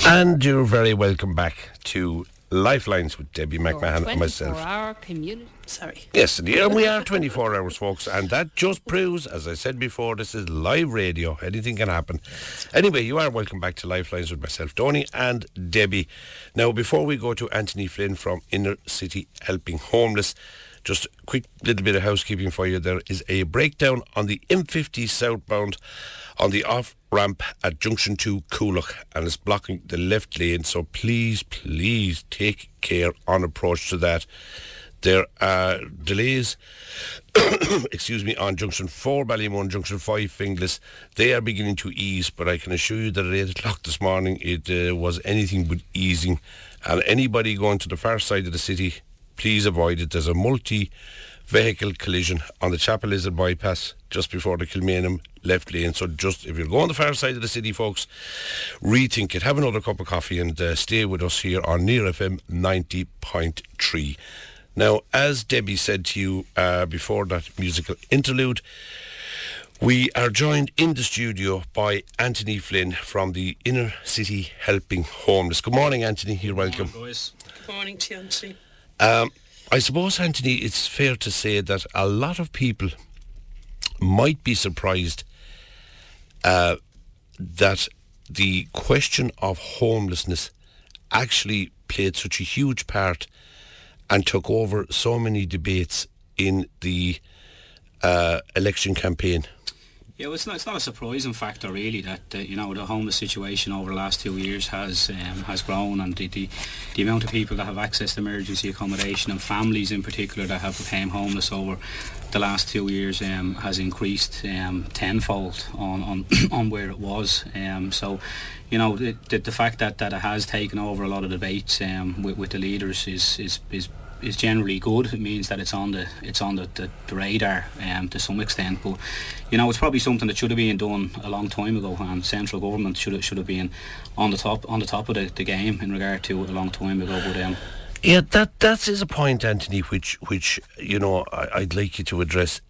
And you're very welcome back to Lifelines with Debbie McMahon and myself. 24-hour community. Sorry. Yes, and we are 24 hours, folks, and that just proves, as I said before, this is live radio. Anything can happen. Anyway, you are welcome back to Lifelines with myself, Tony, and Debbie. Now, before we go to Anthony Flynn from Inner City Helping Homeless, just a quick little bit of housekeeping for you. There is a breakdown on the M50 southbound on the off-ramp at Junction 2 Coolock, and it's blocking the left lane, so please take care on approach to that. There are delays on Junction 4 Ballymun, Junction 5 Finglas. They are beginning to ease, but I can assure you that at 8 o'clock this morning it was anything but easing, and anybody going to the far side of the city, please avoid it. There's a multi-vehicle collision on the Chapel Lizard bypass just before the Kilmainham left lane. So just, if you're going the far side of the city, folks, rethink it. Have another cup of coffee and stay with us here on Near FM 90.3. Now, as Debbie said to you before that musical interlude, we are joined in the studio by Anthony Flynn from the Inner City Helping Homeless. Good morning, Anthony. You're welcome. Good morning, boys. Good morning to you, Anthony. I suppose, Anthony, it's fair to say that a lot of people might be surprised that the question of homelessness actually played such a huge part and took over so many debates in the election campaign. Yeah, well, it's not a surprising factor really that the homeless situation over the last 2 years has grown, and the amount of people that have access to emergency accommodation and families in particular that have become homeless over the last 2 years has increased tenfold on where it was. So, the fact that it has taken over a lot of debates with the leaders is generally good. It means that it's on the radar to some extent, but it's probably something that should have been done a long time ago, and central government should have been on the top of the game in regard to it a long time ago. But yeah, that is a point, Anthony, which I'd like you to address.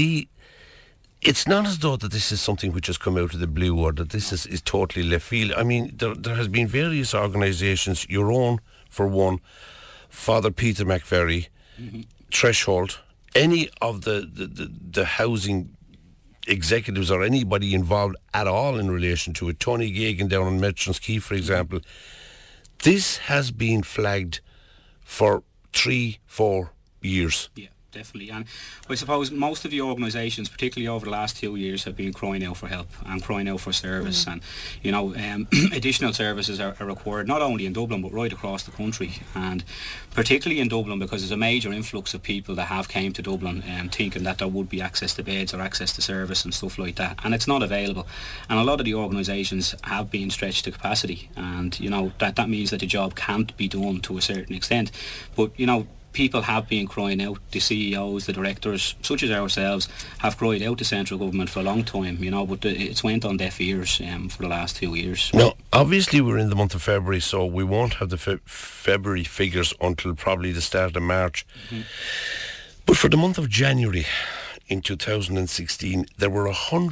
It's not as though that this is something which has come out of the blue, or that this is totally left field. I mean, there has been various organisations, your own for one, Father Peter McVerry, Threshold, any of the housing executives or anybody involved at all in relation to it, Tony Gagan down on Merchants Quay, for example, this has been flagged for 3-4 years. Yeah, definitely. And I suppose most of the organisations, particularly over the last 2 years, have been crying out for help and crying out for service. And additional services are required not only in Dublin but right across the country, and particularly in Dublin because there's a major influx of people that have came to Dublin thinking that there would be access to beds or access to service and stuff like that, and it's not available. And a lot of the organisations have been stretched to capacity, and that means that the job can't be done to a certain extent. But people have been crying out. The CEOs, the directors, such as ourselves, have cried out to central government for a long time, but it's went on deaf ears for the last 2 years. Now, obviously we're in the month of February, so we won't have the February figures until probably the start of March. But for the month of January in 2016, there were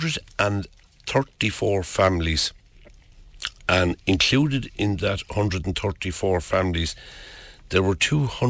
134 families, and included in that 134 families, there were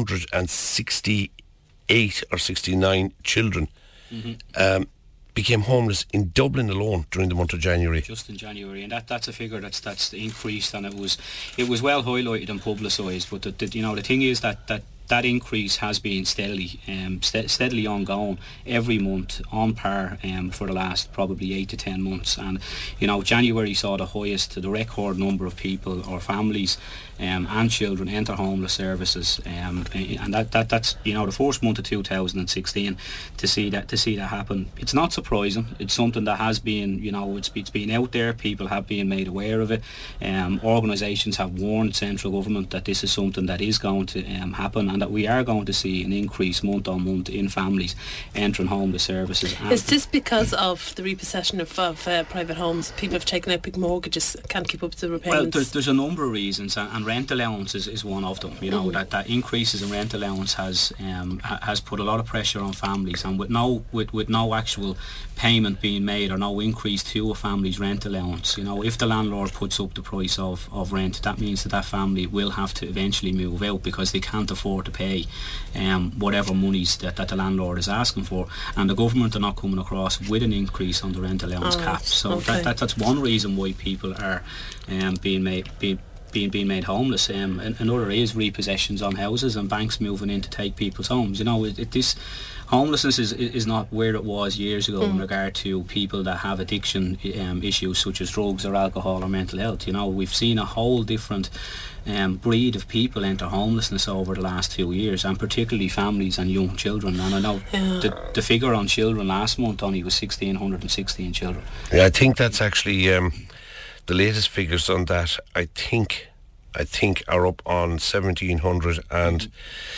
268 or 69 children became homeless in Dublin alone during the month of January. Just in January, and that's a figure that's increased, and it was well highlighted and publicised. But the thing is that increase has been steadily ongoing every month on par for the last probably 8 to 10 months. And January saw the record number of people or families and children enter homeless services, and that's the first month of 2016 to see that happen. It's not surprising. It's something that has been it's been out there. People have been made aware of it. Organisations have warned central government that this is something that is going to happen, and and that we are going to see an increase month on month in families entering homeless services. Is this because of the repossession of private homes? People have taken out big mortgages, can't keep up with the repayments? Well, there's a number of reasons, and rent allowance is one of them. You know, that increases in rent allowance has put a lot of pressure on families, and with no actual payment being made or no increase to a family's rent allowance, you know, if the landlord puts up the price of rent, that means that family will have to eventually move out because they can't afford to pay whatever monies that the landlord is asking for, and the government are not coming across with an increase on the rent allowance cap. So that's one reason why people are being made homeless. Another is repossessions on houses and banks moving in to take people's homes. You know, this homelessness is not where it was years ago in regard to people that have addiction issues such as drugs or alcohol or mental health. You know, we've seen a whole different breed of people enter homelessness over the last 2 years, and particularly families and young children. And I know the figure on children last month only was 1,616 children. Yeah, I think that's actually the latest figures on that. I think are up on 1,700, and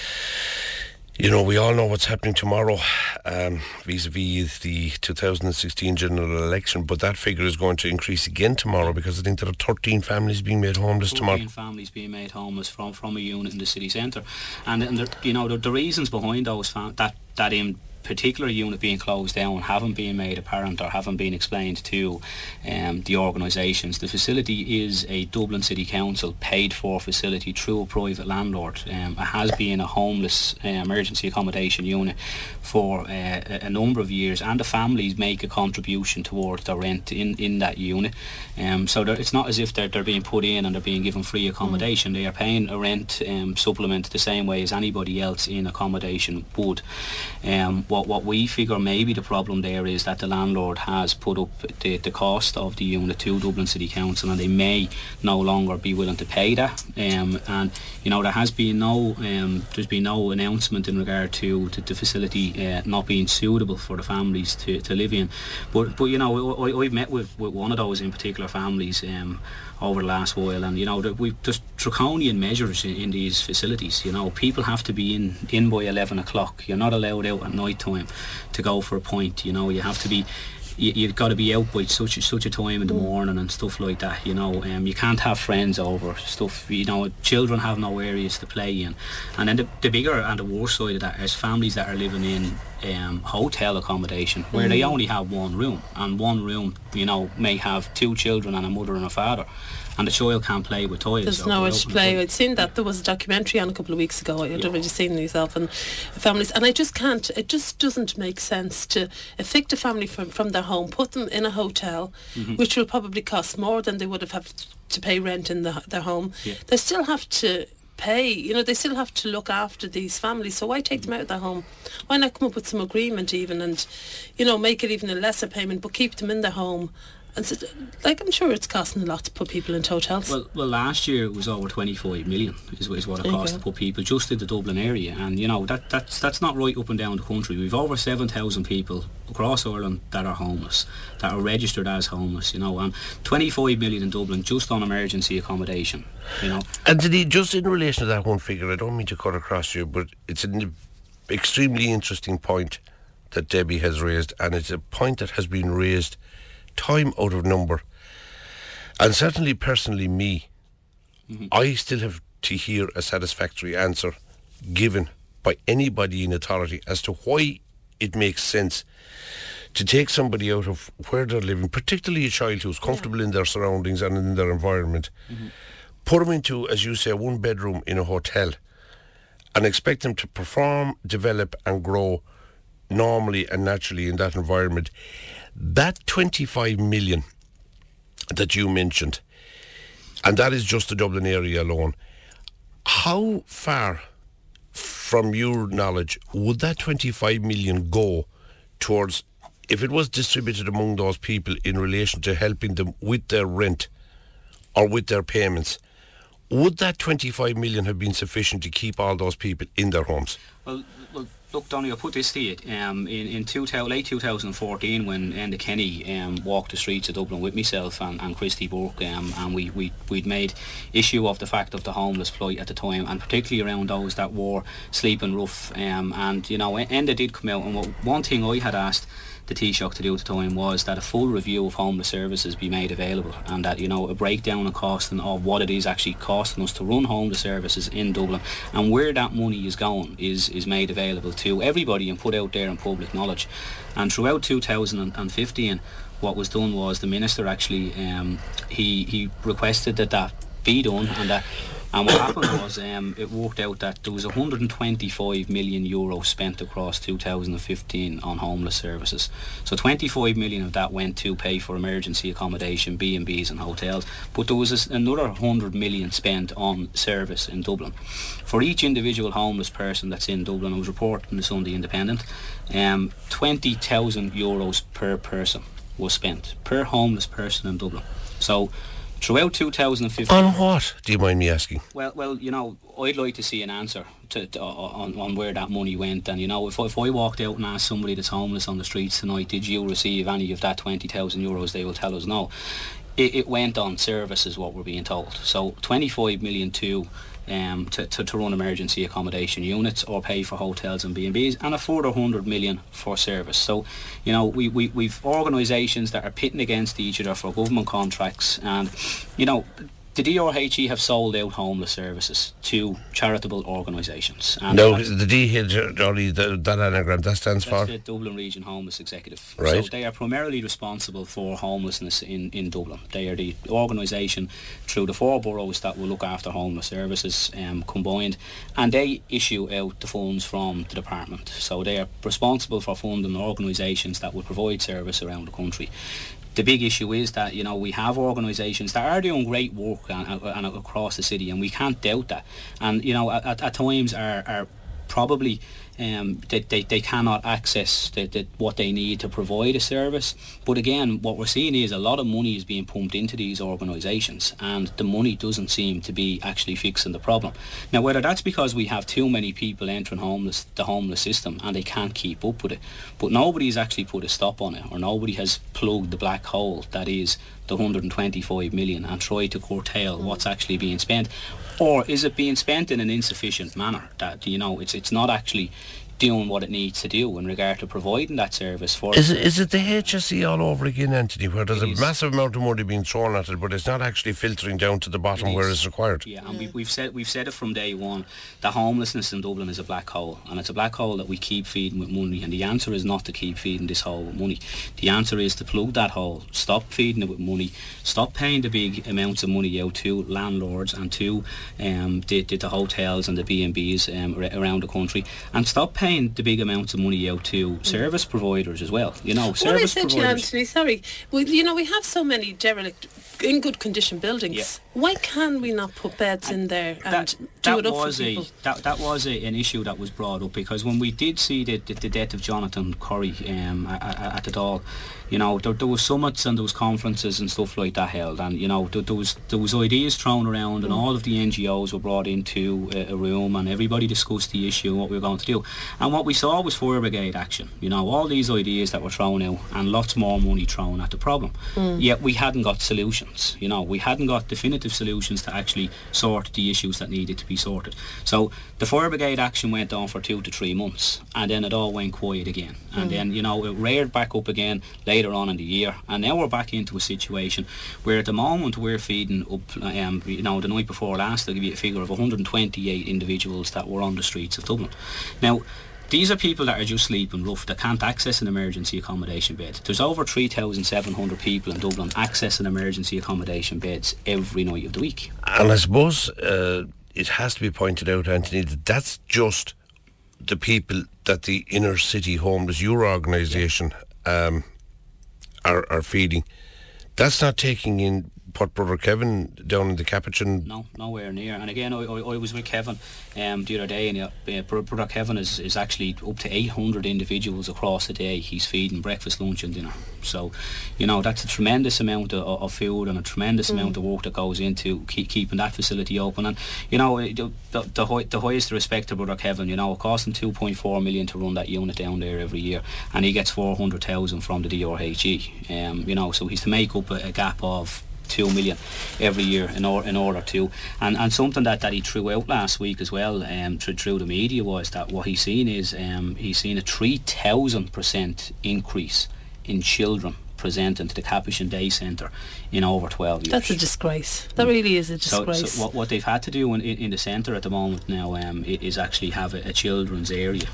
you know, we all know what's happening tomorrow vis-a-vis the 2016 general election, but that figure is going to increase again tomorrow because I think there are 13 families being made homeless tomorrow. 13 families being made homeless from a unit in the city centre, and you know, the reasons behind those that in particular unit being closed down haven't been made apparent or haven't been explained to the organisations. The facility is a Dublin City Council paid for facility through a private landlord. It has been a homeless emergency accommodation unit for a number of years, and the families make a contribution towards the rent in that unit. So it's not as if they're being put in and they're being given free accommodation. They are paying a rent supplement the same way as anybody else in accommodation would. What we figure maybe the problem there is that the landlord has put up the cost of the unit to Dublin City Council, and they may no longer be willing to pay that. And you know, there has been there's been no announcement in regard to the facility not being suitable for the families to live in. But you know, I've met with one of those in particular families over the last while, and you know, there's draconian measures in these facilities. You know, people have to be in by 11 o'clock. You're not allowed out at night time to go for a pint. You know, you have to be, you've got to be out by such a time in the morning and stuff like that. You know, you can't have friends over, stuff. You know, children have no areas to play in. And then the bigger and the worst side of that is families that are living in hotel accommodation where they only have one room, and one room, you know, may have 2 children and a mother and a father, and the child can't play with toys. There's nowhere to play. I'd seen that there was a documentary on a couple of weeks ago. I'd already seen myself and families, and it just doesn't make sense to evict a family from their home, put them in a hotel, which will probably cost more than they would have had to pay rent in their home. They still have to pay, you know, they still have to look after these families, so why take them out of their home? Why not come up with some agreement even, and you know, make it even a lesser payment but keep them in their home? And so, like, I'm sure it's costing a lot to put people into hotels. Well, last year it was over 25 million is what it cost to put people just in the Dublin area, and you know, that's not right up and down the country. We've over 7,000 people across Ireland that are homeless, that are registered as homeless, you know, and 25 million in Dublin just on emergency accommodation, you know. And just in relation to that one figure, I don't mean to cut across you, but it's an extremely interesting point that Debbie has raised, and it's a point that has been raised time out of number, and certainly personally me, I still have to hear a satisfactory answer given by anybody in authority as to why it makes sense to take somebody out of where they're living, particularly a child who's comfortable in their surroundings and in their environment, put them into, as you say, a 1-bedroom in a hotel, and expect them to perform, develop and grow normally and naturally in that environment. That 25 million that you mentioned, and that is just the Dublin area alone, how far, from your knowledge, would that 25 million go towards, if it was distributed among those people in relation to helping them with their rent or with their payments? Would that 25 million have been sufficient to keep all those people in their homes? Well, Look, Donny, I'll put this to you. In late 2014, when Enda Kenny walked the streets of Dublin with myself and Christy Burke, and we'd made issue of the fact of the homeless plight at the time, and particularly around those that were sleeping rough. And, you know, Enda did come out, and one thing I had asked the Taoiseach to do at the time was that a full review of homeless services be made available, and that, you know, a breakdown of costing of what it is actually costing us to run homeless services in Dublin, and where that money is going is made available to everybody and put out there in public knowledge. And throughout 2015, what was done was the Minister actually he requested that be done, and what happened was it worked out that there was €125 million spent across 2015 on homeless services. So 25 million of that went to pay for emergency accommodation, B&Bs and hotels, but there was another 100 million spent on service in Dublin. For each individual homeless person that's in Dublin, I was reporting in the Sunday Independent, €20,000 per person was spent, per homeless person in Dublin. So throughout 2015... On what, do you mind me asking? Well, you know, I'd like to see an answer on where that money went. And, you know, if I walked out and asked somebody that's homeless on the streets tonight, did you receive any of that €20,000, they will tell us no. It went on service, is what we're being told. So 25 million to run emergency accommodation units or pay for hotels and B&Bs, and a further 100 million for service. So, you know, we've organisations that are pitting against each other for government contracts, and, you know, the DRHE have sold out homeless services to charitable organisations. No, the DRHE, that anagram, that stands for? That's the Dublin Region Homeless Executive. Right. So they are primarily responsible for homelessness in Dublin. They are the organisation through the 4 boroughs that will look after homeless services combined, and they issue out the funds from the department. So they are responsible for funding organisations that will provide service around the country. The big issue is that, you know, we have organisations that are doing great work and across the city, and we can't doubt that. And, you know, at times are probably they cannot access what they need to provide a service. But again, what we're seeing is a lot of money is being pumped into these organisations, and the money doesn't seem to be actually fixing the problem. Now, whether that's because we have too many people entering the homeless system and they can't keep up with it, but nobody's actually put a stop on it, or nobody has plugged the black hole that is the 125 million and tried to curtail what's actually being spent. Or is it being spent in an insufficient manner, that, you know, it's not actually doing what it needs to do in regard to providing that service for... Is it the HSE all over again, Anthony, where there's a massive amount of money being thrown at it, but it's not actually filtering down to the bottom where it's required? Yeah, and we've said it from day one, that homelessness in Dublin is a black hole, and it's a black hole that we keep feeding with money, and the answer is not to keep feeding this hole with money. The answer is to plug that hole, stop feeding it with money, stop paying the big amounts of money out to landlords and to the hotels and the B&Bs around the country, and stop paying the big amounts of money out to service providers as well. You know, service providers. Well, Anthony, sorry. Well, you know, we have so many derelict, in good condition buildings. Yeah. Why can we not put beds in there and do it up for people? That was an issue that was brought up, because when we did see the death of Jonathan Curry at the Dáil, you know, there was summits and there was conferences and stuff like that held, and, you know, there was ideas thrown around, and all of the NGOs were brought into a room, and everybody discussed the issue and what we were going to do. And what we saw was fire brigade action. You know, all these ideas that were thrown out, and lots more money thrown at the problem. Yet we hadn't got solutions. You know, we hadn't got definitive solutions to actually sort the issues that needed to be sorted. So the fire brigade action went on for 2 to 3 months, and then it all went quiet again. And then, you know, it reared back up again later on in the year, and now we're back into a situation where at the moment we're feeding up, you know, the night before last, I'll give you a figure of 128 individuals that were on the streets of Dublin. Now, these are people that are just sleeping rough, that can't access an emergency accommodation bed. There's over 3,700 people in Dublin accessing emergency accommodation beds every night of the week. And I suppose it has to be pointed out, Anthony, that that's just the people that the inner city homeless, your organisation, are feeding. That's not taking in put Brother Kevin down in the Capuchin? No, nowhere near. And again, I was with Kevin the other day, and Brother Kevin is actually up to 800 individuals across the day. He's feeding breakfast, lunch and dinner. So, that's a tremendous amount of food and a tremendous amount of work that goes into keeping that facility open. And, the highest respect to Brother Kevin, it costs him 2.4 million to run that unit down there every year, and he gets 400,000 from the DRHE. So he's to make up a gap of 2 million every year in order to, and something that he threw out last week as well through the media was that what he's seen is he's seen a 3,000% increase in children presenting to the Capuchin Day Centre in over 12 years. That's a disgrace. That really is a disgrace. So what they've had to do in the centre at the moment now is actually have a children's area.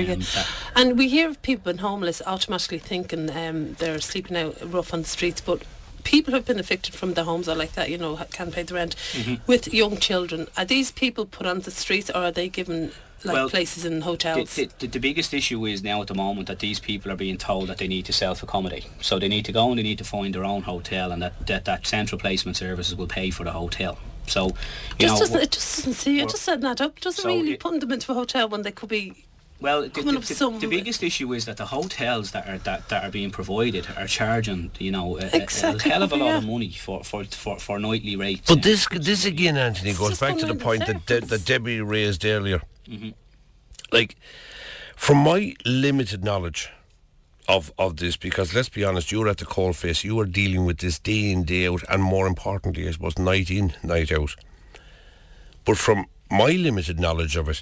And we hear of people being homeless automatically thinking they're sleeping out rough on the streets, but people who've been evicted from their homes or like that, can't pay the rent, with young children, are these people put on the streets, or are they given places in hotels? The biggest issue is now at the moment that these people are being told that they need to self-accommodate. So they need to go and they need to find their own hotel, and that central placement services will pay for the hotel. So, it just doesn't add up. It doesn't really put them into a hotel when they could be. Well, the biggest issue is that the hotels that are being provided are charging, a hell of a lot of money for nightly rates. But this again, Anthony, goes back to the point that Debbie raised earlier. Like, from my limited knowledge of this, because let's be honest, you're at the coalface, you are dealing with this day in, day out, and more importantly, I suppose, night in, night out. But from my limited knowledge of it,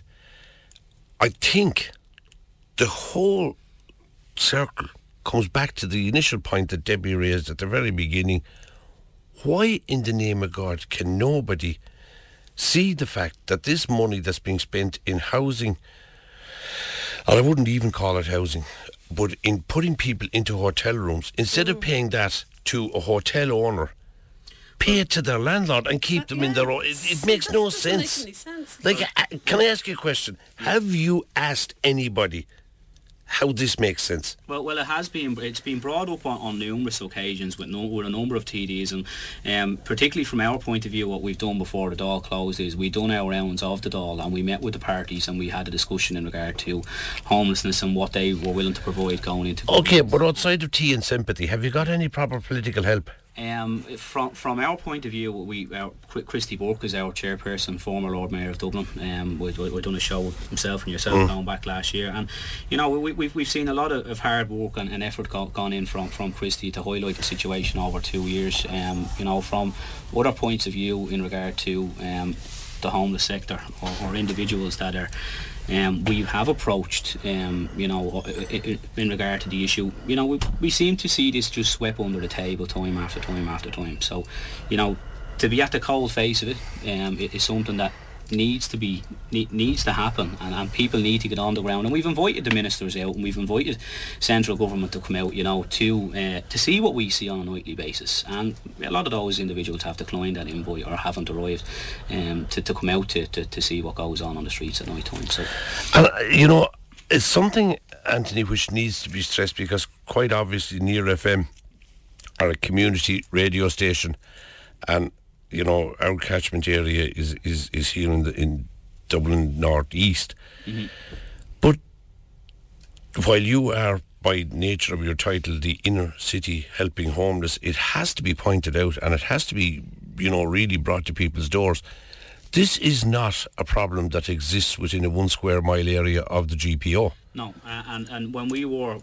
I think the whole circle comes back to the initial point that Debbie raised at the very beginning. Why in the name of God can nobody see the fact that this money that's being spent in housing, and I wouldn't even call it housing, but in putting people into hotel rooms, instead of paying that to a hotel owner, pay it to their landlord and keep them in their own. It makes no sense. Make any sense. Like, can I ask you a question? Have you asked anybody how this makes sense? Well, it's been brought up on numerous occasions with a number of TDs, and particularly from our point of view, what we've done before the Dáil closed is we done our rounds of the Dáil, and we met with the parties and we had a discussion in regard to homelessness and what they were willing to provide going into. Okay, but outside of tea and sympathy, have you got any proper political help? From our point of view, Christy Burke is our chairperson, former Lord Mayor of Dublin. We've done a show with himself and yourself going back last year, and we've seen a lot of hard work and effort gone in from Christy to highlight the situation over 2 years. From other points of view in regard to the homeless sector or individuals that are. We have approached, in regard to the issue. We seem to see this just swept under the table time after time after time. So, to be at the cold face of it, it is something that needs to happen, and people need to get on the ground. And we've invited the ministers out, and we've invited central government to come out, to see what we see on a nightly basis. And a lot of those individuals have declined that invite or haven't arrived to come out to see what goes on the streets at night time. So, and it's something, Anthony, which needs to be stressed, because quite obviously Near FM are a community radio station, and our catchment area is here in Dublin North East. But while you are, by nature of your title, the inner city helping homeless, it has to be pointed out, and it has to be, really brought to people's doors. This is not a problem that exists within a 1 square mile area of the GPO. No, and when we were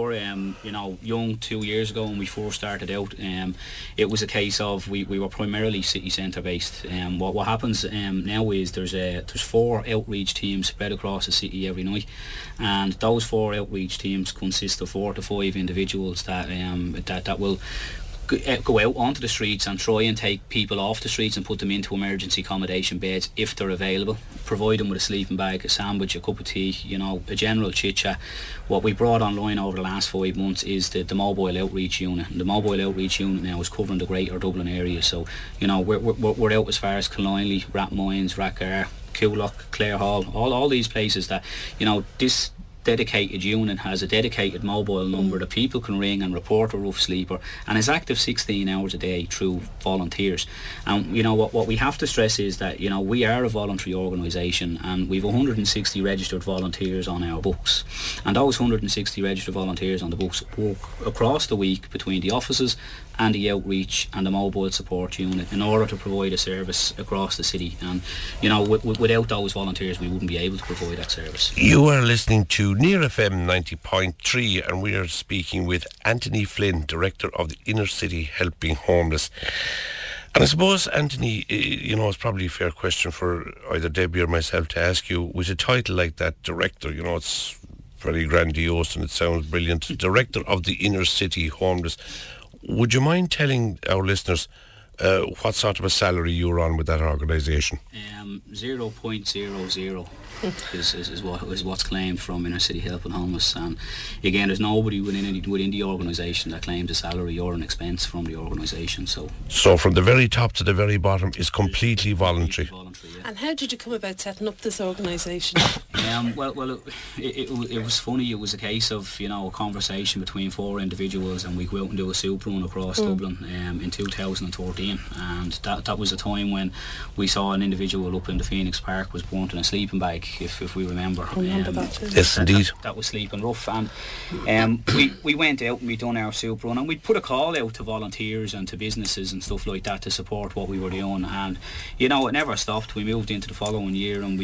young 2 years ago when we first started out, it was a case of we were primarily city centre based. What happens now is there's 4 outreach teams spread across the city every night, and those 4 outreach teams consist of 4 to 5 individuals that will go out onto the streets and try and take people off the streets and put them into emergency accommodation beds if they're available, provide them with a sleeping bag, a sandwich, a cup of tea, a general chit chat. What we brought online over the last 5 months is the mobile outreach unit. The mobile outreach unit now is covering the greater Dublin area, so we're out as far as Killiney, Rathmines, Rathgar, Coolock, Clare Hall, all these places that dedicated unit has a dedicated mobile number that people can ring and report a rough sleeper, and is active 16 hours a day through volunteers. And you know what we have to stress is that, you know, we are a voluntary organisation, and we've 160 registered volunteers on our books, and those 160 registered volunteers on the books work across the week between the offices and the outreach and the mobile support unit in order to provide a service across the city. And you know, without those volunteers we wouldn't be able to provide that service. You are listening to Near FM 90.3, and we are speaking with Anthony Flynn, Director of the Inner City Helping Homeless. And I suppose, Anthony, you know, it's probably a fair question for either Debbie or myself to ask you, with a title like that, Director, you know, it's very grandiose and it sounds brilliant, Director of the Inner City Homeless. Would you mind telling our listeners what sort of a salary you're on with that organisation? 0.00 is what's claimed from Inner City Helping Homeless, and again, there's nobody within the organisation that claims a salary or an expense from the organisation. So from the very top to the very bottom is completely voluntary. Yeah. And how did you come about setting up this organisation? Well, it was funny. It was a case of, you know, a conversation between 4 individuals, and we go out and do a soup run across Dublin in 2013, and that was a time when we saw an individual up in the Phoenix Park was burnt in a sleeping bag, if we remember. That. Yes, indeed. That was sleeping rough, and we went out and we done our soup run, and we put a call out to volunteers and to businesses and stuff like that to support what we were doing, and you know, it never stopped. We moved into the following year, and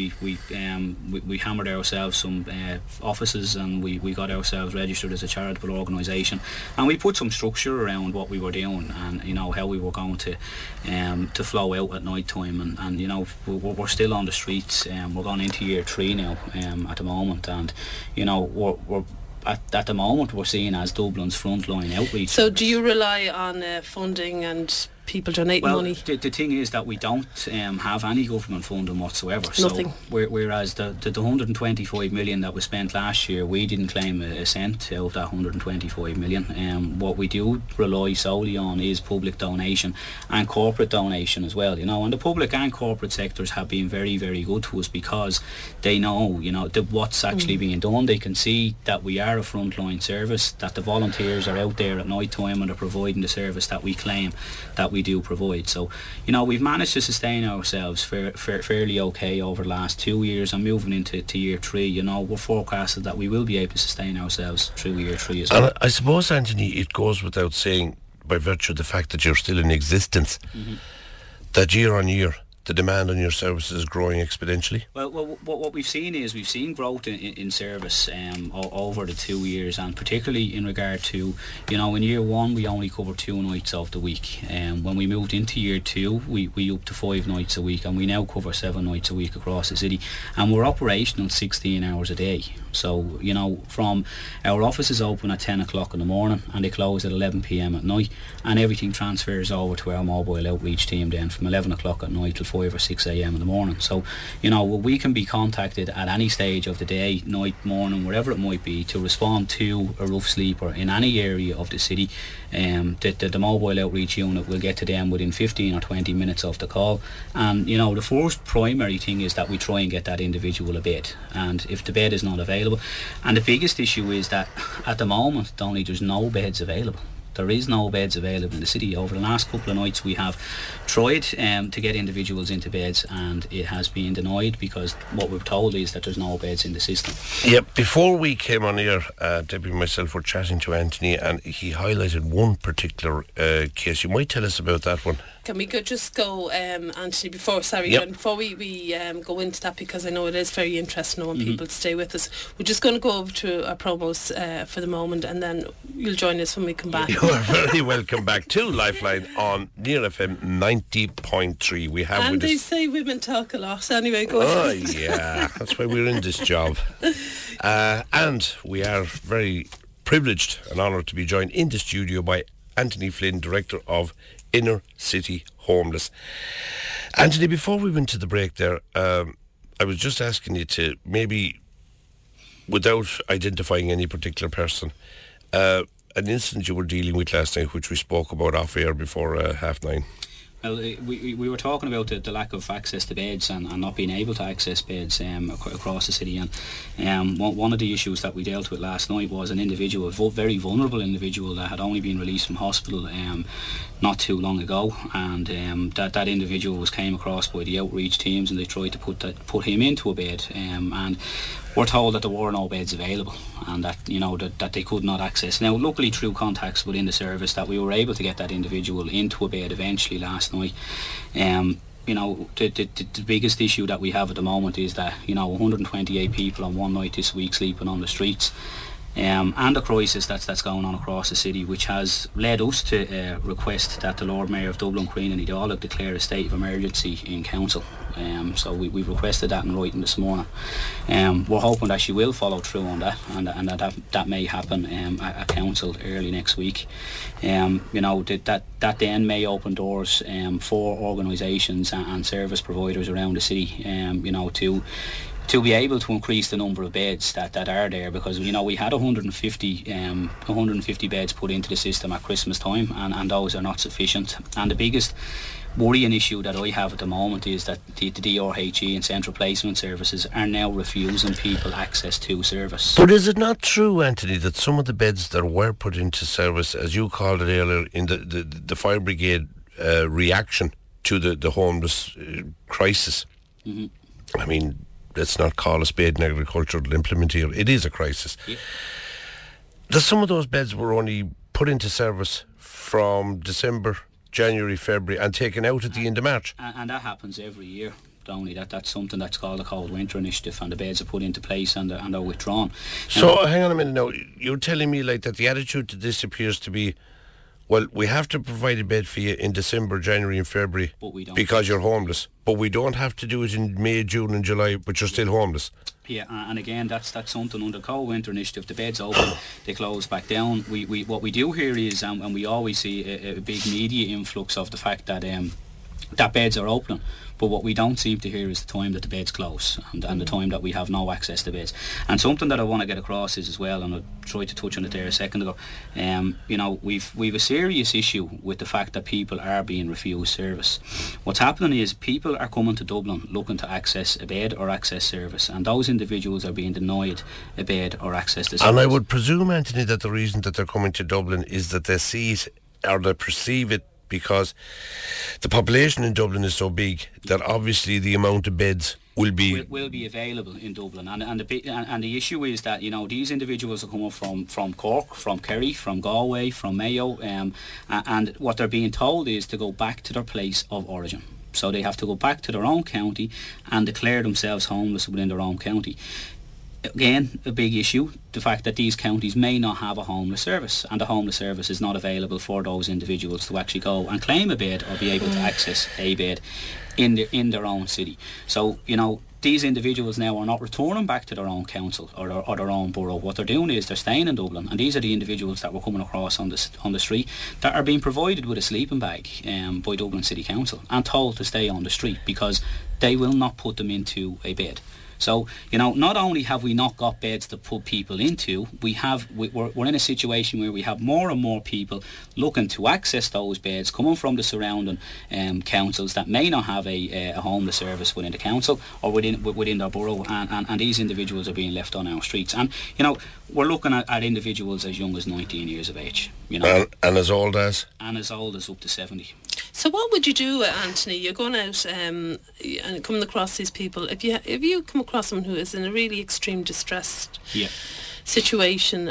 we hammered ourselves some offices, and we got ourselves registered as a charitable organisation, and we put some structure around what we were doing, and you know, how we were going to flow out at night time, and you know, we're still on the streets. We're going into year 3 now at the moment, and you know, we're at the moment we're seen as Dublin's frontline outreach. So do you rely on funding and people donating money? The thing is that we don't have any government funding whatsoever. Nothing. So whereas the 125 million that was spent last year, we didn't claim a cent out of that 125 million. What we do rely solely on is public donation and corporate donation as well, you know, and the public and corporate sectors have been very, very good to us, because they know, you know, what's actually being done. They can see that we are a frontline service, that the volunteers are out there at night time and are providing the service that we claim that we do provide. So, you know, we've managed to sustain ourselves fairly okay over the last 2 years, and moving into year 3, you know, we're forecasted that we will be able to sustain ourselves through year 3 as well. And I suppose, Anthony, it goes without saying, by virtue of the fact that you're still in existence, that year on year the demand on your services is growing exponentially? Well, what we've seen is we've seen growth in service over the 2 years, and particularly in regard to, you know, in year 1 we only covered 2 nights of the week, and when we moved into year 2 we upped to 5 nights a week, and we now cover 7 nights a week across the city, and we're operational 16 hours a day. So, you know, from our offices open at 10 o'clock in the morning and they close at 11 p.m. at night, and everything transfers over to our mobile outreach team then from 11 o'clock at night till 5 or 6 a.m. in the morning. So, you know, we can be contacted at any stage of the day, night, morning, wherever it might be, to respond to a rough sleeper in any area of the city. The mobile outreach unit will get to them within 15 or 20 minutes of the call, and you know, the first primary thing is that we try and get that individual a bed, and if the bed is not available, and the biggest issue is that at the moment, Donny, there's no beds available. There is no beds available in the city. Over the last couple of nights we have tried to get individuals into beds, and it has been denied, because what we're told is that there's no beds in the system. Yeah, before we came on air, Debbie and myself were chatting to Anthony, and he highlighted one particular case. You might tell us about that one. Can we just go, Anthony, before we go into that, because I know it is very interesting. I want people to stay with us. We're just going to go over to our promos for the moment, and then you'll join us when we come back. You are very welcome back to Lifeline on Near FM 90.3. We have, and they say women talk a lot. Anyway, go on. Oh yeah, that's why we're in this job. And we are very privileged and honoured to be joined in the studio by Anthony Flynn, Director of Inner City Homeless. Anthony, before we went to the break there, I was just asking you to maybe, without identifying any particular person, an incident you were dealing with last night, which we spoke about off air before 9:30. Well, we were talking about the lack of access to beds and not being able to access beds across the city, and one of the issues that we dealt with last night was an individual, a very vulnerable individual that had only been released from hospital not too long ago, and that individual was came across by the outreach teams, and they tried to put him into a bed, and we're told that there were no beds available, and that that they could not access. Now, luckily through contacts within the service, that we were able to get that individual into a bed eventually last night. The biggest issue that we have at the moment is that 128 people on one night this week sleeping on the streets. And the crisis that's going on across the city, which has led us to request that the Lord Mayor of Dublin, Queen and Dáil, declare a state of emergency in council. So we've requested that in writing this morning. We're hoping that she will follow through on that, and that may happen at council early next week. That then may open doors for organisations and service providers around the city, to be able to increase the number of beds that are there, because we had 150 beds put into the system at Christmas time, and those are not sufficient. And the biggest worrying issue that I have at the moment is that the DRHE and central placement services are now refusing people access to service. But is it not true, Anthony, that some of the beds that were put into service, as you called it earlier, in the fire brigade reaction to the homeless crisis? Mm-hmm. I mean, let's not call a spade an agricultural implement here. It is a crisis. Yeah. That some of those beds were only put into service from December, January, February, and taken out at the end of March. And that happens every year, Downey. That's something that's called the Cold Winter Initiative, and the beds are put into place and they're withdrawn. So hang on a minute now. You're telling me like that the attitude to this appears to be, well, we have to provide a bed for you in December, January and February because you're homeless, but we don't have to do it in May, June and July, but you're still homeless. Yeah, and again, that's something under Cold Winter Initiative. The beds open, they close back down. We what we do here is, and we always see a big media influx of the fact that that beds are open. But what we don't seem to hear is the time that the beds close and the time that we have no access to beds. And something that I want to get across is as well, and I tried to touch on it there a second ago, we've a serious issue with the fact that people are being refused service. What's happening is people are coming to Dublin looking to access a bed or access service, and those individuals are being denied a bed or access to service. And I would presume, Anthony, that the reason that they're coming to Dublin is that they see it or they perceive it because the population in Dublin is so big that obviously the amount of beds will be available in Dublin, and the issue is that these individuals are coming from Cork, from Kerry, from Galway, from Mayo, and what they're being told is to go back to their place of origin. So they have to go back to their own county and declare themselves homeless within their own county. Again, a big issue, the fact that these counties may not have a homeless service, and the homeless service is not available for those individuals to actually go and claim a bed or be able to access a bed in their own city. So, these individuals now are not returning back to their own council or their own borough. What they're doing is they're staying in Dublin, and these are the individuals that we're coming across on the street that are being provided with a sleeping bag by Dublin City Council and told to stay on the street because they will not put them into a bed. So, not only have we not got beds to put people into, we're in a situation where we have more and more people looking to access those beds coming from the surrounding councils that may not have a homeless service within the council or within their borough, and these individuals are being left on our streets. And, we're looking at individuals as young as 19 years of age. And as old as? And as old as up to 70. So what would you do, Anthony? You're going out and coming across these people. If you come across someone who is in a really extreme distressed situation,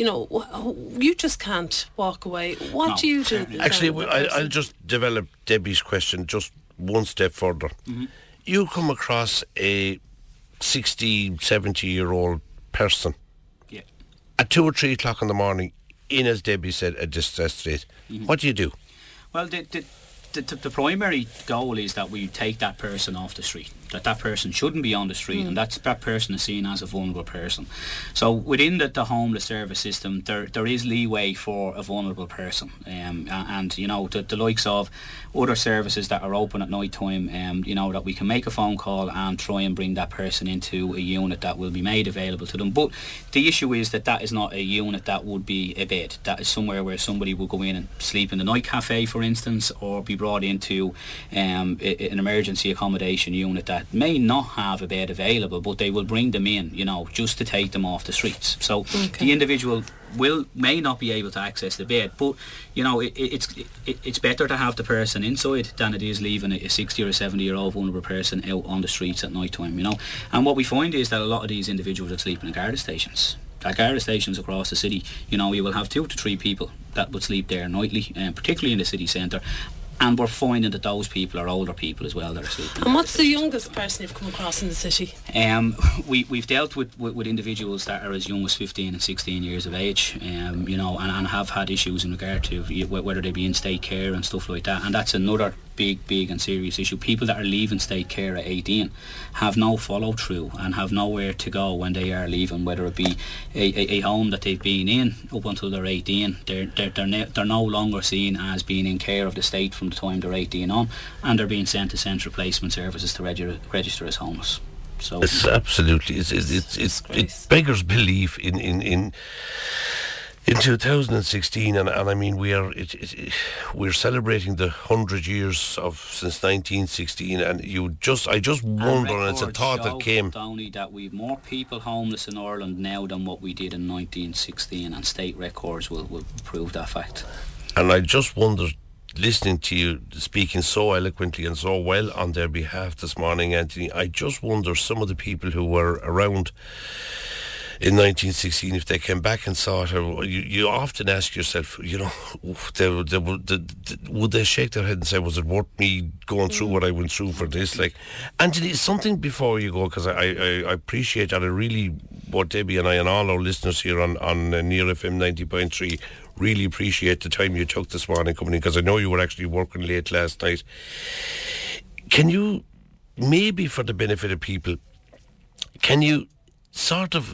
you just can't walk away. What do you do? Actually, I'll just develop Debbie's question just one step further. Mm-hmm. You come across a 60, 70-year-old person at 2 or 3 o'clock in the morning in, as Debbie said, a distressed state. Mm-hmm. What do you do? Well, the primary goal is that we take that person off the street. that person shouldn't be on the street, and that person is seen as a vulnerable person. So within the homeless service system, there is leeway for a vulnerable person, and you know, the likes of other services that are open at night time, you know, that we can make a phone call and try and bring that person into a unit that will be made available to them. But the issue is that is not a unit that would be a bed. That is somewhere where somebody will go in and sleep in the night cafe, for instance, or be brought into an emergency accommodation unit that may not have a bed available, but they will bring them in, you know, just to take them off the streets. So the individual may not be able to access the bed, but you know, it's better to have the person inside than it is leaving a 60 or a 70-year-old vulnerable person out on the streets at night time, you know. And what we find is that a lot of these individuals are sleeping in Garda stations. At Garda stations across the city, you know, you will have 2 to 3 people that would sleep there nightly, particularly in the city centre. And we're finding that those people are older people as well that are sleeping. And what's the youngest person you've come across in the city? We've dealt with individuals that are as young as 15 and 16 years of age, you know, and have had issues in regard to whether they be in state care and stuff like that. And that's another big and serious issue. People that are leaving state care at 18 have no follow through and have nowhere to go when they are leaving, whether it be a home that they've been in up until they're 18. They're no longer seen as being in care of the state from the time they're 18 on, and they're being sent to central placement services to register as homeless. So it's absolutely it beggars belief in 2016, and I mean we're celebrating the 100 years since 1916, and I just wonder, and it's a thought that came, Downey, that we've more people homeless in Ireland now than what we did in 1916, and state records will prove that fact. And I just wonder, listening to you speaking so eloquently and so well on their behalf this morning, Anthony, I just wonder some of the people who were around in 1916, if they came back and saw it, you often ask yourself, you know, would they shake their head and say, was it worth me going through what I went through for this? Like, Anthony, something before you go, because I appreciate that. I really, what Debbie and I and all our listeners here on Near FM 90.3 really appreciate the time you took this morning coming in, because I know you were actually working late last night. Can you, maybe for the benefit of people, can you sort of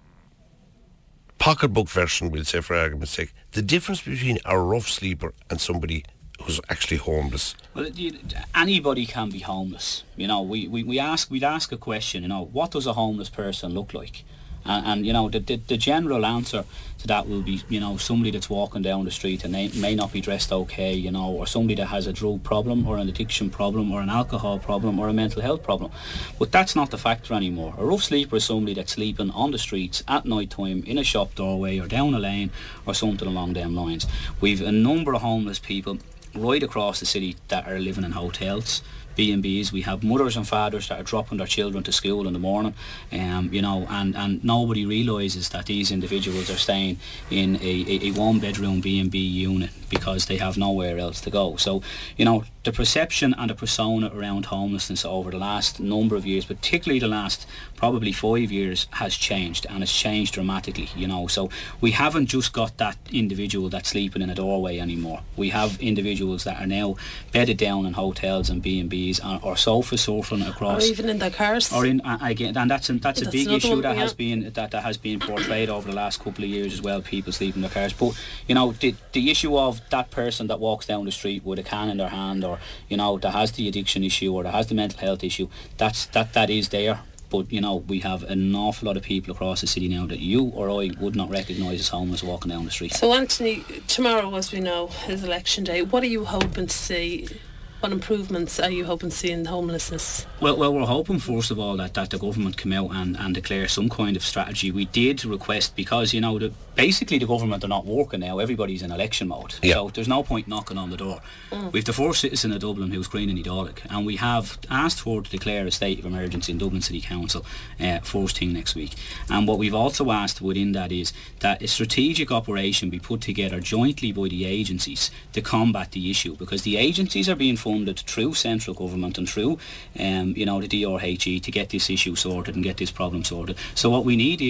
pocketbook version, we'll say for argument's sake, the difference between a rough sleeper and somebody who's actually homeless? Well, anybody can be homeless. You know, we'd ask a question, you know, what does a homeless person look like? And you know, the general answer to that will be, you know, somebody that's walking down the street and they may not be dressed okay, you know, or somebody that has a drug problem or an addiction problem or an alcohol problem or a mental health problem. But that's not the factor anymore. A rough sleeper is somebody that's sleeping on the streets at night time in a shop doorway or down a lane or something along them lines. We've a number of homeless people right across the city that are living in hotels, B&Bs. We have mothers and fathers that are dropping their children to school in the morning, you know, and nobody realises that these individuals are staying in a one-bedroom B&B unit because they have nowhere else to go. So, you know, the perception and the persona around homelessness over the last number of years, particularly the last probably 5 years, has changed, and it's changed dramatically, you know. So we haven't just got that individual that's sleeping in a doorway anymore. We have individuals that are now bedded down in hotels and B&Bs or sofa surfing across, or even in their cars, or in again, and that's a big issue that has been portrayed over the last couple of years as well. People sleep in their cars, but you know, the issue of that person that walks down the street with a can in their hand, or you know, that has the addiction issue or that has the mental health issue, that is there. But you know, we have an awful lot of people across the city now that you or I would not recognise as homeless walking down the street. So Anthony, tomorrow, as we know, is election day. What are you hoping to see? What improvements are you hoping to see in homelessness? Well, we're hoping first of all that the government come out and declare some kind of strategy. We did request, because you know, basically the government are not working now. Everybody's in election mode, so there's no point knocking on the door. We've the first citizen of Dublin who's Greene and Dálaigh, and we have asked for to declare a state of emergency in Dublin City Council first thing next week. And what we've also asked within that is that a strategic operation be put together jointly by the agencies to combat the issue, because the agencies are being funded through central government and through you know, the DRHE to get this issue sorted and get this problem sorted. So what we need is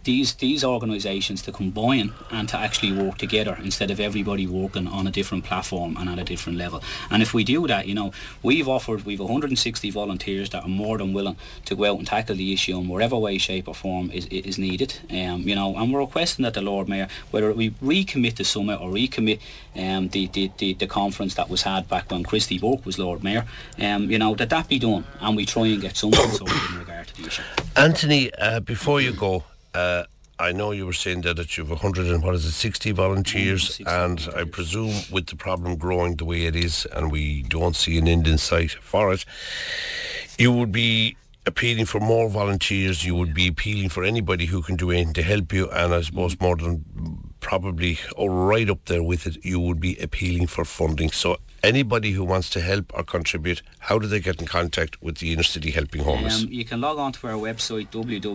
these organisations to combine and to actually work together instead of everybody working on a different platform and at a different level. And if we do that, we've 160 volunteers that are more than willing to go out and tackle the issue in whatever way, shape or form is needed. And we're requesting that the Lord Mayor, whether we recommit the summit or recommit the conference that was had back when Christy Burke was Lord Mayor, that be done, and we try and get something sorted in regard to the issue. Anthony, before you go, I know you were saying that you have 160 volunteers, and I presume with the problem growing the way it is, and we don't see an end in sight for it, you would be appealing for more volunteers, you would be appealing for anybody who can do anything to help you, and I suppose more than probably right up there with it, you would be appealing for funding. So anybody who wants to help or contribute, how do they get in contact with the Inner City Helping Homeless? You can log on to our website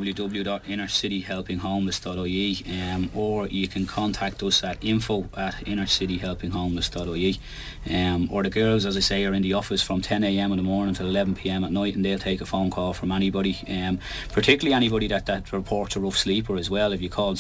www.innercityhelpinghomeless.ie, or you can contact us at info@innercityhelpinghomeless.ie, or the girls, as I say, are in the office from 10 a.m. in the morning till 11 p.m. at night, and they'll take a phone call from anybody, particularly anybody that reports a rough sleeper as well. If you call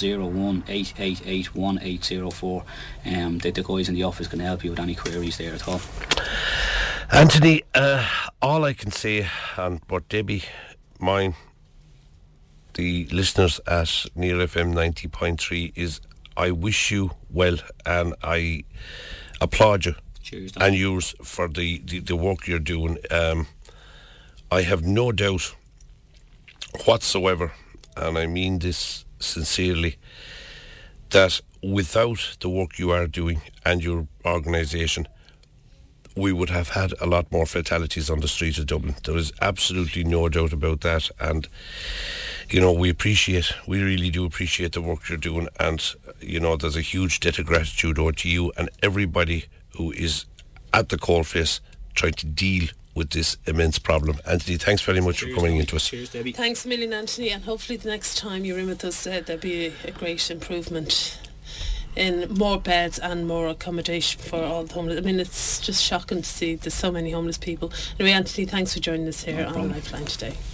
018881804, the guys in the office can help you with any queries there at all. Anthony, all I can say, but Debbie, mine, the listeners at Near FM 90.3, is I wish you well, and I applaud you. Cheers, and yours for the work you're doing. I have no doubt whatsoever, and I mean this sincerely, that without the work you are doing and your organisation, we would have had a lot more fatalities on the streets of Dublin. There is absolutely no doubt about that, and we really do appreciate the work you're doing, and there's a huge debt of gratitude over to you and everybody who is at the coalface trying to deal with this immense problem. Anthony, thanks very much for coming into us. Cheers, Debbie. Thanks a million, Anthony, and hopefully the next time you're in with us there'll be a great improvement in more beds and more accommodation for all the homeless. I mean, it's just shocking to see there's so many homeless people. Anyway, Anthony, thanks for joining us here on Lifeline today.